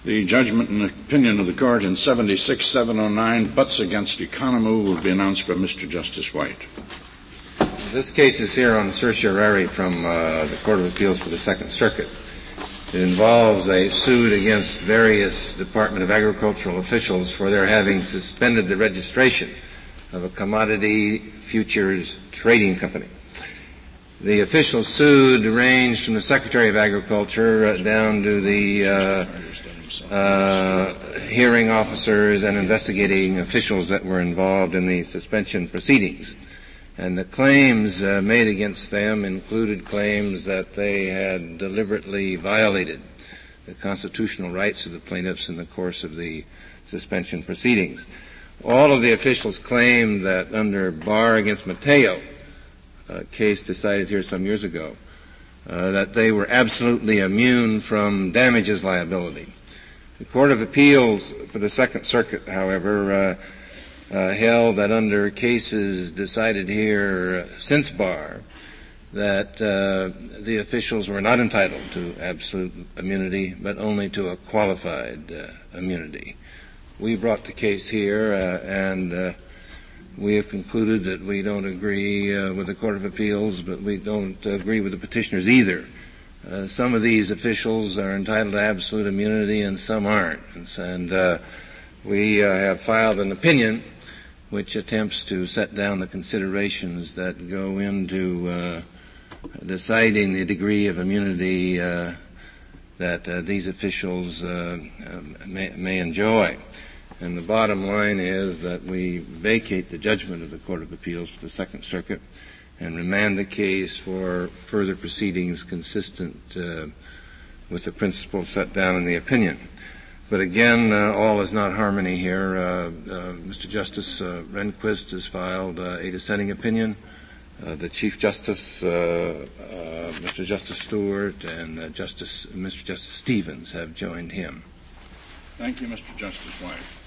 The judgment and opinion of the court in 76-709, Butts against Economou, will be announced by Mr. Justice White. This case is here on certiorari from the Court of Appeals for the Second Circuit. It involves a suit against various Department of Agricultural officials for their having suspended the registration of a commodity futures trading company. The officials sued ranged from the Secretary of Agriculture down to the hearing officers and investigating officials that were involved in the suspension proceedings. And the claims made against them included claims that they had deliberately violated the constitutional rights of the plaintiffs in the course of the suspension proceedings. All of the officials claimed that under Barr against Mateo, a case decided here some years ago, that they were absolutely immune from damages liability. The Court of Appeals for the Second Circuit, however, held that under cases decided here since Barr, that the officials were not entitled to absolute immunity, but only to a qualified immunity. We brought the case here, and we have concluded that we don't agree with the Court of Appeals, but we don't agree with the petitioners either. Some of these officials are entitled to absolute immunity and some aren't. And we have filed an opinion which attempts to set down the considerations that go into deciding the degree of immunity that these officials may enjoy. And the bottom line is that we vacate the judgment of the Court of Appeals for the Second Circuit and remand the case for further proceedings consistent with the principles set down in the opinion. But again, all is not harmony here. Mr. Justice Rehnquist has filed a dissenting opinion. The Chief Justice, Mr. Justice Stewart, and Mr. Justice Stevens have joined him. Thank you, Mr. Justice White.